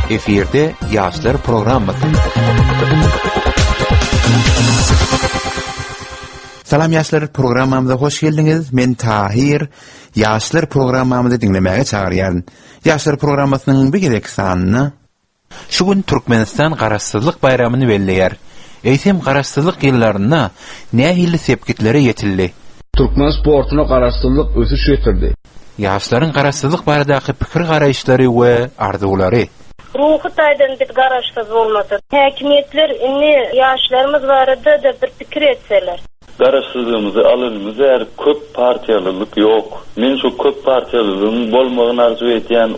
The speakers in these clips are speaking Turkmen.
Efirde Yaşlar programması. Salam Yaşlar programmamıza hoş geldiniz. Men Tahir. Yaşlar programmamızı dinlemeye çağıryan. Yaşlar programmasının bir gerek sanını. Şu gün Türkmenistan Garaşsyzlyk bayramını belleýär. Eýsem garaşsyzlyk ýyllarynda nähili sepkitlere yetildi. Türkmen sportuna garaşsyzlyk ösüş ýetirdi. Yaşlaryň garaşsyzlyk baradaky pikir garaýşlary we arzulary. Ruhu taýdan bir garaşsyz bolmasa, häkimetler inni ýaşlarymyz barada da bir pikir etseler. Garaşsyzlygymyzy alynymyz er köp partiýalylyk ýok. Men şu köp partiýalylygyň bolmagyny arzu etýän.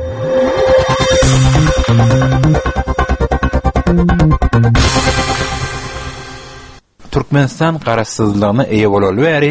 Türkmenistan garaşsyzlygyna eýe bolaly bäri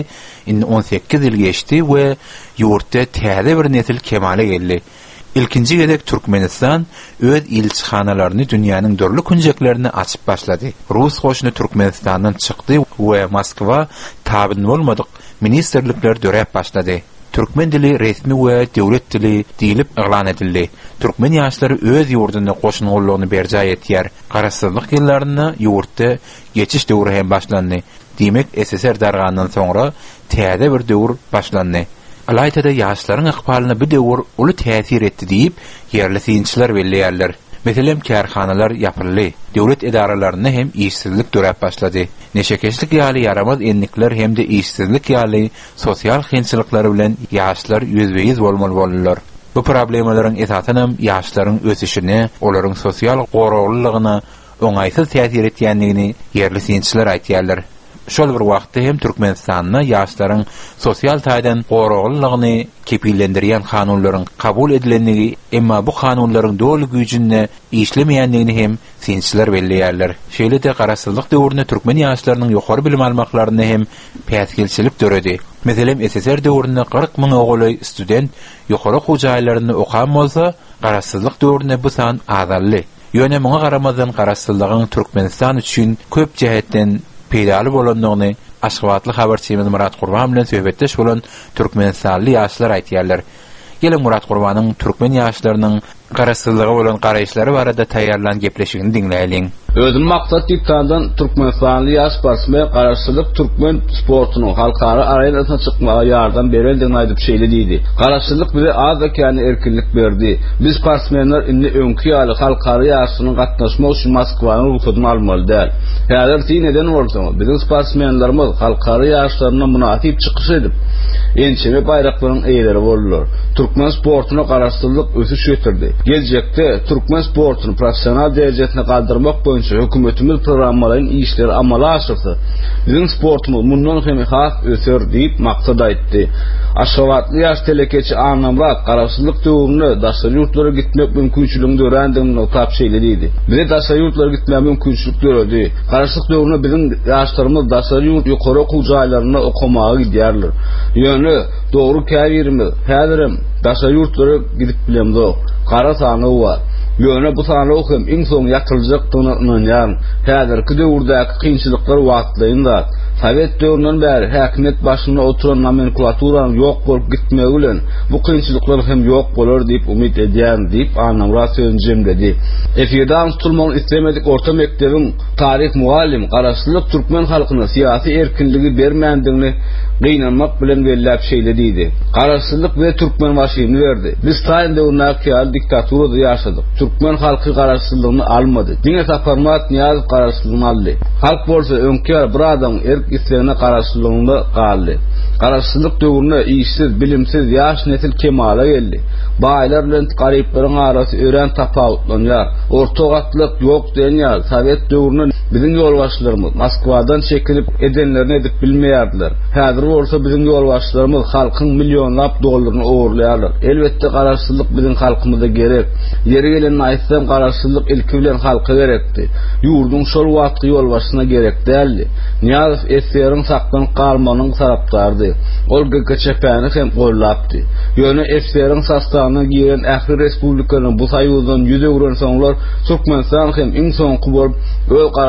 18 ýyl geçdi we ýurtda täze bir nesil kemale geldi. İlkinci gedek Türkmenistan öz ilçixanalaryny dünýäniň dörli künjeklerini açyp başlady. Rus goşuny Türkmenistandan çykdy we Moskwa tabyn bolmadyk ministrlikler dörep başlady. Türkmen dili resmi we döwlet dili diýilip elan edildi. Türkmen ýaşlary öz ýurduna goşun gollugyny berjay etýär. Garaşsyzlyk ýyllaryna ýurtda geçiş döwri hem başlandy. Demek SSR dargandan soňra täze bir döwür başlandy. Alaytada ýaşlaryň ykbalyna bir döwür uly täsir etdi diýip ýerli synçylar belleýärler. Meselem kärhanalar ýapyldy. Döwlet edaralaryna hem işsizlik dörep başlady. Neşekeşlik ýaly yaramaz enlikler hem de işsizlik ýaly sosial kynçylyklary bilen ýaşlar ýüzbeýiz bolmaly bolýarlar. Bu problemalaryň esasynam ýaşlaryň ösüşine, olaryň sosial goraglygyna oňaýsyz täsir etýändigini ýerli synçylar aýtýarlar. Şol bir wagtda hem Türkmenistanyna ýaşlaryň sosial taýdan goraglygyny kepillendirýän kanunlaryň kabul edilendigi, emma bu kanunlaryň dol güýjünde işlemeýändigini hem synçylar belleýärler. Şeýle-de garaşsyzlyk döwründe türkmen ýaşlarynyň ýokary bilim almaklaryny hem päsgilçilik döredi. Meselem SSR döwründe 40 000 ogaly student ýokary hujaýlaryny okan bolsa, garaşsyzlyk döwründe bu san azally. Ýöne muňa garamazdan garaşsyzlygyň Türkmenistan üçin köp jähetden peýdaly bolandygyny Aşgabatly habarçymyz Murat Gurban bilen söhbetdeş bolan Türkmenistanly ýaşlar aýtýarlar. Gelin Murat Gurban'ın Türkmen ýaşlarynyň garaşsyzlyga bolan garaýşlary barada taýýarlan gepleşigini dinleýäliň. Özüm maksat ýetýändan Türkmenistanly ýaş sportmen garaşsyzlyk Türkmen sportunyň halkara arenasyna çykmaga ýardam berildigini aýdyp şeýle diýdi. Garaşsyzlyk bize az ekani erkinlik berdi. Biz sportmenler indi öňkü ýaly halkara ýaşlaryň gatnaşmak üçin Moskwanyň ruhsatyny almaly däl. Häzir neden bolsa, bizim sportmenlerimiz halkara ýaşlaryna munasyp çykyş edip, ençeme bayraklaryň eýleri boldular. Türkmen sportuna garaşsyzlyk ösüş ýetirdi. Gelecekte Türkmen sportuny professional derejesine galdyrmak boýunça hökümetimiz programmalaryň işleri amala aşyrsa, bizim sportumuz mundan hem has öser diýip maksat aýtdy. Aşgabatly ýaş telekeçi Anamrat garaşsyzlyk döwründe daşary ýurtlara gitmek mümkinçiligini dörendigini tap şeýle diýdi. Bize daşary ýurtlara gitmek mümkinçilik döredi. Garaşsyzlyk döwründe bizim ýaşlarymyz daşary ýurt ýokary okul jaýlaryna okumagy gidýärler. Ýöne dogry käbirimiz häzirim daşary ýurtlara gidip bilemdi. Qara sany bar. Ýöne bu sany hem iň soň ýatyryljakdygyna inanýan. Häzirki döwürdäki kynçylyklar wagtlaýynda Sovet döwründen bäri häkimet başynda oturan nomenklaturanyň ýok bolup gitmegi bilen bu kynçylyklar hem ýok bolar diýip umyt edýän diýip Anamrat sözlemledi. Efirdan tutulmagy islemedik orta mektebiň taryh muallim garaşsyzlyk türkmen halkyna syýasy erkinligi bermändigini gynanmak bilen belläp şeýle diýdi. Garaşsyzlyk we türkmen başyny berdi. Biz taýin döwründe diktaturada ýaşadyk. Türkmen halky garaşsyzlygyny almady. Diňe saparmat Niýaz garaşsyzlygyny aldy. Halk bolsa öňkü bir adam islerine garaşsyzlygyny galdy. Garaşsyzlyk döwründe işsiz, bilimsiz ýaş nesil kemale geldi. Baýlar bilen garyplaryň arasy ören tapawutlanýar. Orta gatlyk ýok diýenýär. Sovet döwründe bizim ýolbaşlarymyz Moskwadan çekilip edenlerini edip bilmeýärdiler. Häzir bolsa bizim ýolbaşlarymyz halkyň millionlap dollaryny ogurlaýarlar. Elbetde garaşsyzlyk bizim halkymyza gerek. Yeri gelen aýtsam garaşsyzlyk ilki bilen halka gerekdi. Ýurdun şol wagtky ýolbaşyna gerek däldi. Niýaz SSR-iň saklanyp galmanyň tarapdardy. Ol GKÇP-ni hem gollapdy. Ýöne SSR-iň sastawyna giren ähli respublikanyň bu saýyzdan 100 öwren soňlar Türkmenistan hem iň soňky bolup öl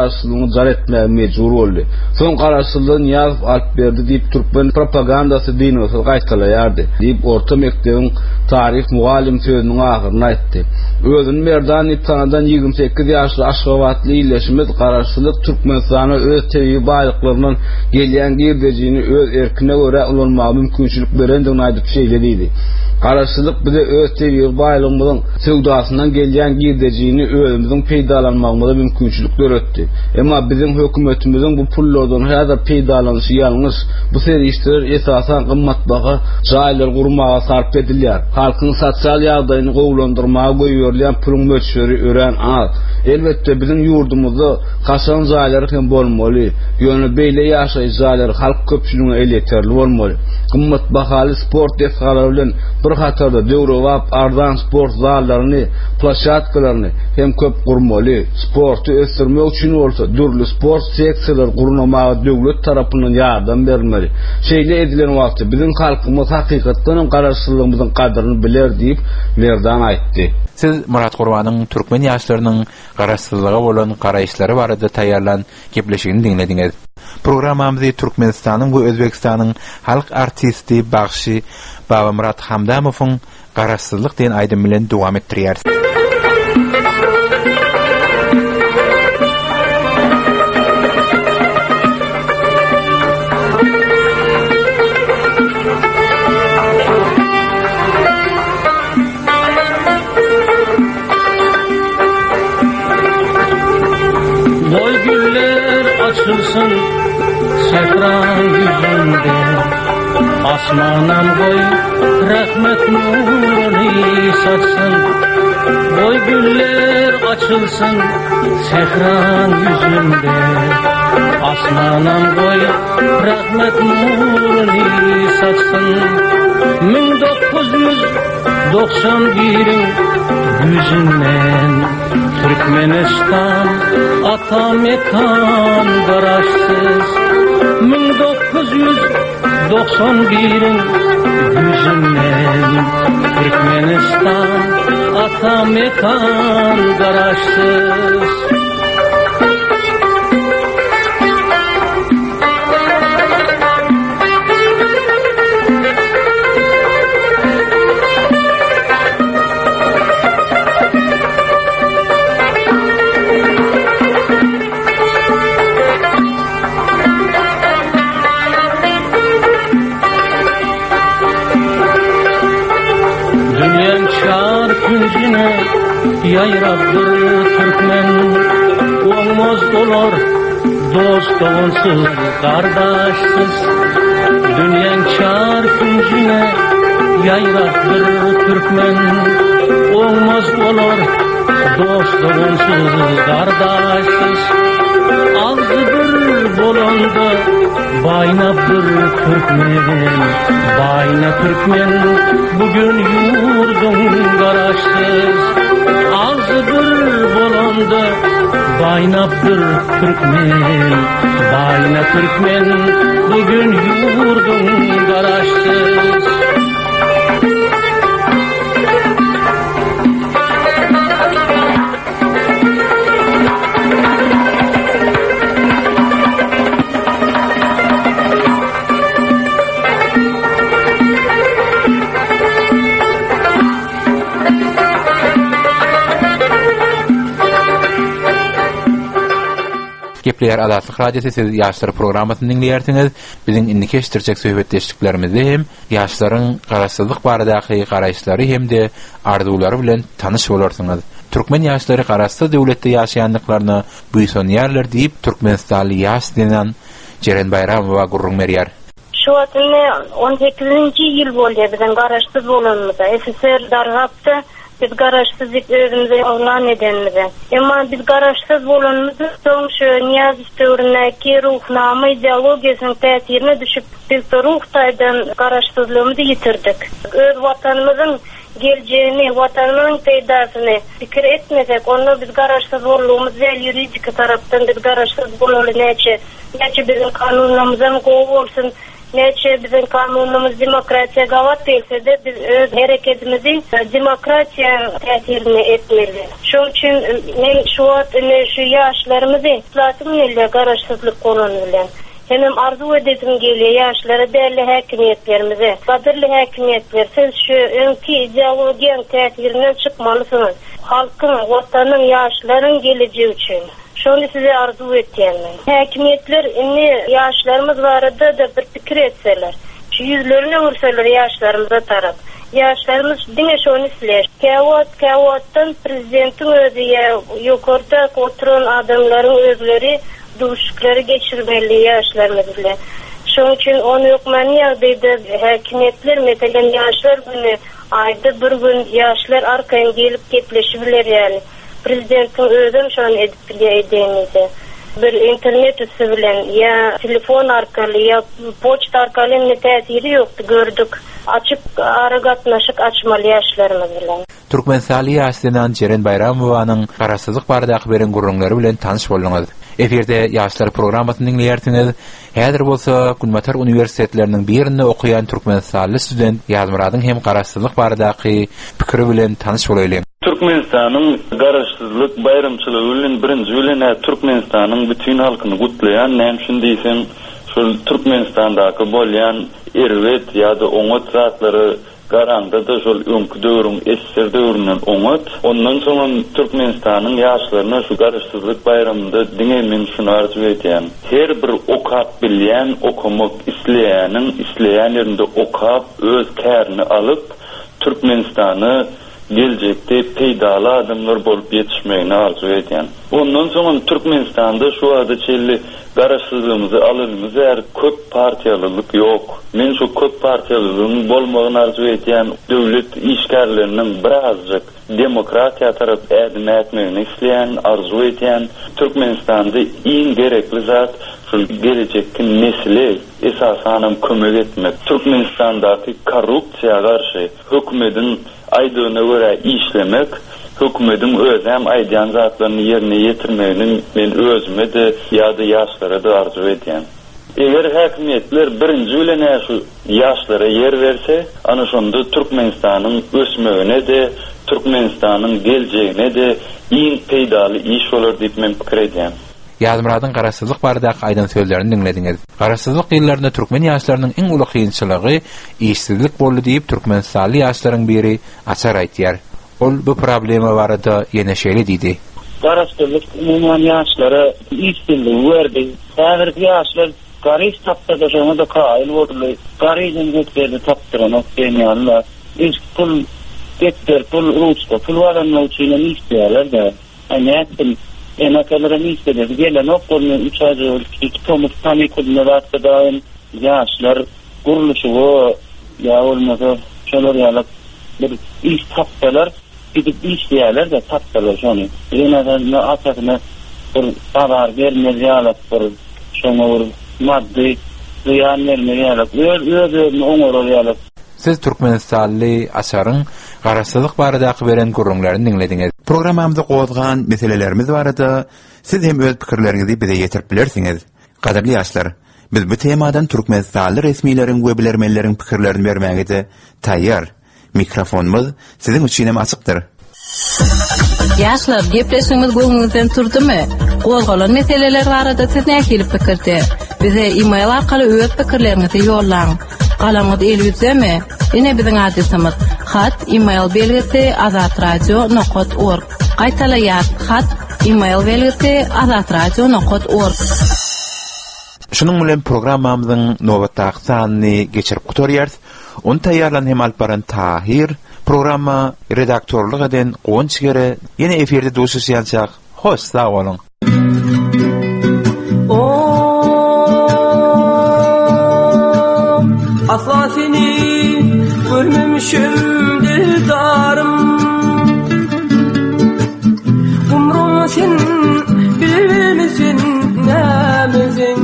garaşsyzlygyny jar etmäge mejbur boldy. Soň garaşsyzlygyny ýazyp alyp berdi diýip türkmen propagandasy dini gaýtalardy diýip orta mekdebiň tarih mugallim sözüniň ahyryny aýtdy. Özüni merdan ýetanadan 28 ýaşly Aşgabatly ýyleşmez garaşsyzlyk Türkmenistana öz tebii baýlyklarynyň gelýän girdejini öz erkine görä ulanmagy mümkinçilik berendigini aýdyp şeýlediydi. Garaşsyzlyk bize öz tebii baýlygymyzyň söwdasyndan gelýän girdejini özümiziň peýdalanmagymyza mümkinçilik beretdi. Emma bizim hökümetimiziň bu pullardan häzir peýdalanýy ýalňyş bu serişler esasan gymmatbaha jaýlar gurmaga sarp edilýär. Halkyň sosial ýagdaýyny gowlandyrmaga goýulýan pulun mölçeri ören az. Elbetde bizim ýurdumyzda gaçan jaýlary hem bolmaly. Ýöne beýle ýaşaýy jaýlar halk köpçüligine el ýeterli bolmaly. Gymmatbahaly sport defgalary bilen bir hatarda döwrewap ardan sport zallaryny, plaşatkalaryny hem köp gurmaly. Sporty ösdürmek üçin bolsa dürli sport seksiýalary gurulmagy döwlet tarapyndan ýardam berilmeli. Şeýle edilen wagtda bizim halkymyz hakykatdan garaşsyzlygymyzyň kadryny biler diýip merdan aýtdy. Siz Murat Gurbanyň türkmen ýaşlarynyň garaşsyzlyga bolan garaýşlary barada taýýarlan gepleşigini dinlediňiz. Programamyzy Türkmenistanyň we Özbekistanyň halk artisti Bagşy Baba Murat Hamdamowyň garaşsyzlyk diýen aýdym bilen dowam etdirýär. Açılsın sehran yüzünde, asmanam koy rahmet nurunu saçsın. Boy güller açılsın sehran yüzünde, asmanam koy rahmet nurunu saçsın. 1991'in yüzünden Türkmenistan ata mekan garaşsız. 1991'in yüzünden Türkmenistan ata mekan garaşsız. Yayrabdır Türkmen, olmaz dolar dost onsuz kardeşsiz. Dünyanın çar küncüne yayrabdır Türkmen, olmaz dolar dost onsuz kardeşsiz. Ağzı bir bolanda baynapdır Türkmen, bayna Türkmen bugün yurdun garaşsız. Ağzı bir bolanda baynapdır Türkmen, bayna Türkmen bugün yurdun garaşsız. Gepleýär Azatlyk Radiosu siz ýaşlar programasyny dinleýärsiňiz. Biziň indiki eşdirjek söhbetleşiklerimizde hem ýaşlaryň garaşsyzlyk baradaky garaýşlary hemde arzulary bilen tanyş bolarsyňyz. Türkmen ýaşlary garaşsyz döwletde ýaşaýanlyklaryny buýsanýarlar diýip Türkmenistanly ýaş denen Jeren Bayramowa gurrun berýär. Şu atını 18-nji ýyl boldy biziň garaşsyz bolanmyza. SSR dargapdy. Biz garaşsızlık özümüze oğlan edenimize. Ama biz garaşsız bolanımızı son şu niyaz üstüründeki ruhnama ideologiyasının tesirine düşüp biz ruhtaydan garaşsızlığımızı yitirdik. Öz vatanımızın geleceğini, vatanımızın peydasını fikir etmesek, onu biz garaşsız bolluğumuz ve yuridik taraftan biz garaşsız bolalı neçe bizim kanunlarımızdan kov olsun, Neçe bizim kanunumuz demokrasiya gavat değilse de biz öz hareketimizi demokrasiya təsirini etmeli. Şunun için men şu yaşlarımızı islahatım ile garaşsızlık kolonuyla. Hemen arzu edesim geliyor yaşlara değerli hakimiyetlerimize. Kadirli hakimiyetler, siz şu önkü ideolojiyan təsirinden çıkmalısınız. Halkın, vatanın, yaşların geleceği için. Şunu size arzu ettiğim. Hakimiyetler yaşlarımız vardı da bir fikir etseler. Şu yüzlerine vursalar yaşlarımıza taraf. Yaşlarımız dine şunu siler. Kavattan prezidentin özü ya yukarıda oturan adamların özleri duşukları geçirmeli yaşlarımızla. Şunun için onu yokmanı yağdıydı hakimiyetler mesela yaşlar günü ayda bir gün yaşlar arkaya gelip ketleşibiler yani. Prezidentin özüm şu an edip edemeydi. Bir internet üstü bilen ya telefon arkalı ya poçta arkalı ne tesiri yoktu gördük. Açık aragatnaşık açmalı yaşlarımız bilen. Türkmenistani ýaşlanan Jeren Bayramowyň Garasyzlyk barada beren gurrunlary bilen tanyş bolduňyz. Eferde ýaşlar programasyny dinleýärsiniz. Häzir bolsa Gülmatar uniwersitetleriniň birinde okuyan Türkmenistanly student Ýazmyradyň hem garasyzlyk baradaky pikiri bilen tanyş bolaýly. Türkmenistan'ın garaşsızlık bayramçılığı bilen birinci bilen Türkmenistan'ın bütün halkyny gutlayan näme diýsem şu Türkmenistan'daky bolýan erwet ýa-da oňat zatlary garanda da şol öňkü döwrüň esser döwründen oňat. Ondan soň Türkmenistan'ın ýaşlaryna şu garaşsızlyk bayramynda diňemen şunu arzu etýän. Her bir okap bilýän, okumak isleýän ýerinde okap öz kärini alyp Türkmenistan'ı gelecekte peýdaly adamlar bolup ýetişmegini arzu etýän. Ondan soň Türkmenistanda şu wagtda çelli garaşsızlygymyzy alymyz köp partiýalylyk ýok. Men şu köp partiýalylygyň bolmagyny arzu etýän döwlet işgärleriniň birazjyk demokratiýa tarap ädim etmegini isleýän, arzu etýän Türkmenistanda iň gerekli zat şu gelecekki nesile esasanam kömek etmek. Türkmenistandaky korrupsiýa garşy hökümetin aydyna göre işlemek, hökümetin özem aýdýan zatlaryny ýerine ýetirmegini men özüme de ýa-da ýaşlara da arzu etýän. Eger häkimetler birinji bilen şu ýaşlara ýer berse, ana şonda Türkmenistanyň ösmegine de, Türkmenistanyň geljegine de iň peýdaly iş bolar diýip men pikir edýän. Ýazmyradyň garasyzlyk baradaky aýdan sözlerini dinlediňiz. Garasyzlyk ýyllarynda türkmen ýaşlarynyň iň uly kynçylygy işsizlik boldy diýip Türkmenistanly ýaşlaryň biri açar aýtýar. Ol bu problema barada ýene şeýle diýdi. Garasyzlyk umumyň ýaşlara işsizlik berdi. Häzir ýaşlar garyş tapda şoňa da kaýyl boldy. Garyjyň getdirdi tapdyranyp beýnýanlar. Iş pul getdir, pul ruçda, pul walanma üçin işleýärler da. Aýnatdy enakalara istedi. Gelen okulun 3 ay iki tomut tane kullanmakta daim yaşlar kuruluşu ya olmadı şöyle yalıp bir iş taptalar gidip işleyenler de taptalar şunu. Yine de atakına bir zarar vermez yalıp bir şunu maddi ziyan vermez yalıp öyle onur yalıp. Siz Türkmenistanly aşaryň garasyzlyk baradaky beren gurrunlaryny dinlediňiz. Programmamyzda gozgan meselelerimiz barada siz hem öz pikirleriňizi bize ýetirip bilersiňiz. Gaderli ýaşlar, biz bu temadan Türkmenistanly resmiýetlerin we bilermenleriň pikirlerini bermäge de taýýar. Mikrofonumuz siziň üçin hem açykdyr. Ýaşlar, gepleşmemiz goňuňyzdan turdymy? Gozgalan meseleler barada siz näme gelip pikirde? Bize e-mail arkaly öz pikirleriňizi ýollaň. Galamyz elbizemi? Ine biziň adresimiz hat e-mail belgisi azatradio.org. Gaýtalaýar hat e-mail belgisi azatradio.org. Şunun bilen programmamyzyň nowatdaky sanyny geçirip gutarýarys. Onu taýýarlan hem alparan Tahir programma redaktorluk eden Gonçgere ýene eferde duşuşýançak. Hoş sag bolun. Asla seni görmemişim dildarım. Umrum sen bilmesin nämizin.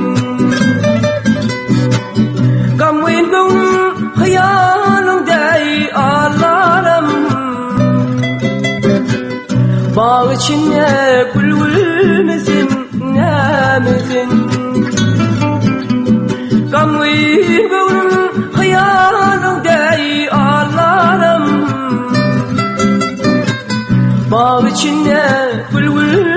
Gamwen gönlüm hayalımday ağlarım. Bağ içinde gülmesin nämizin. Gamwen Bağ içinde bülbül